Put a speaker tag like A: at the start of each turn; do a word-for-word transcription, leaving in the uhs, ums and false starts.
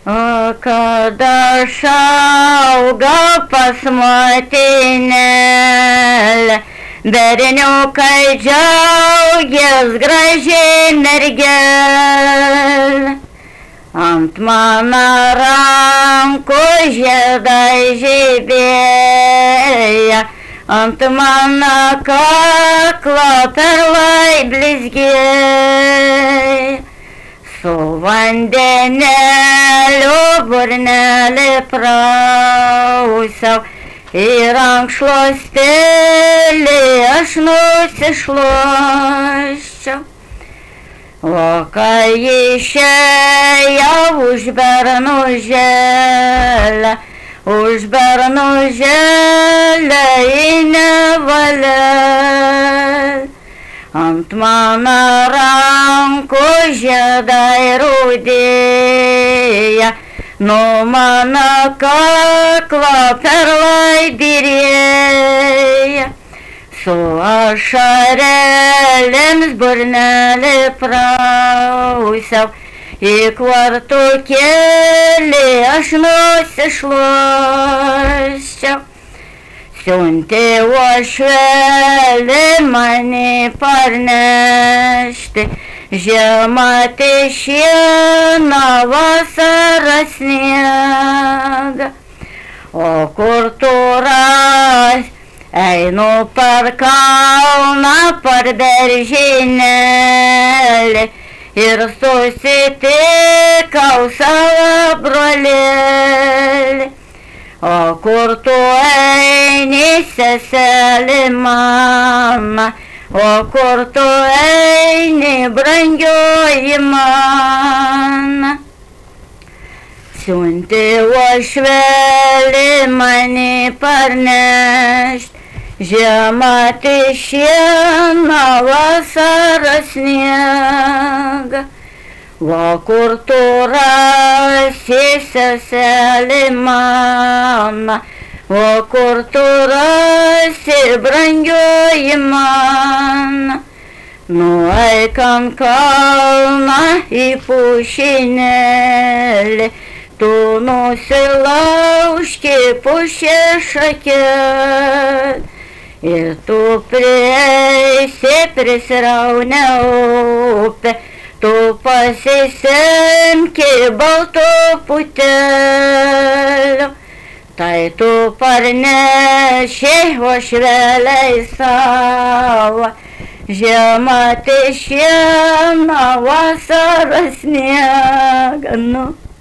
A: O kada šauga pas motinėlę, berniukai džiaugės gražiai mergelė. Ant mano rankų žiedai žibėja, ant mano kaklo perlai blizgėja. Su vandenėliu burnelį prausiau ir ankšluostelį aš nusišluosčiau. O kai išėjau už bernų želę, už bernų želę į nevalę. Ant mano rankų žiedai rudėja, nuo mano kaklo perlai byrėja. Su ašarėlėms burnelį prausiau, į kvartukėlį aš nusišluosčiau. Siuntė uošvelį mane parnešti, žiemą šieną, vasarą sniegą. O kur tu ras, einu per kalną, per beržynėlį ir susitikau savo brolėlį. O kur tu eini, seselė mama, o kur tu eini, brangioji mano. Siuntė uošvelį mane parnešt, žiemą šieną, vasarą sniegą. O kur tu rasi, seselė mano, o kur tu rasi, brangioji mano. Nueik ant kalną į pušynėlį, tu nusilaužki pušė šakelę. Ir tu prieisi prisraunę upę, tu pasisemki balto putelio. Tai tu parneši uošveliai savo, žiemą šieną, vasarą sniegą.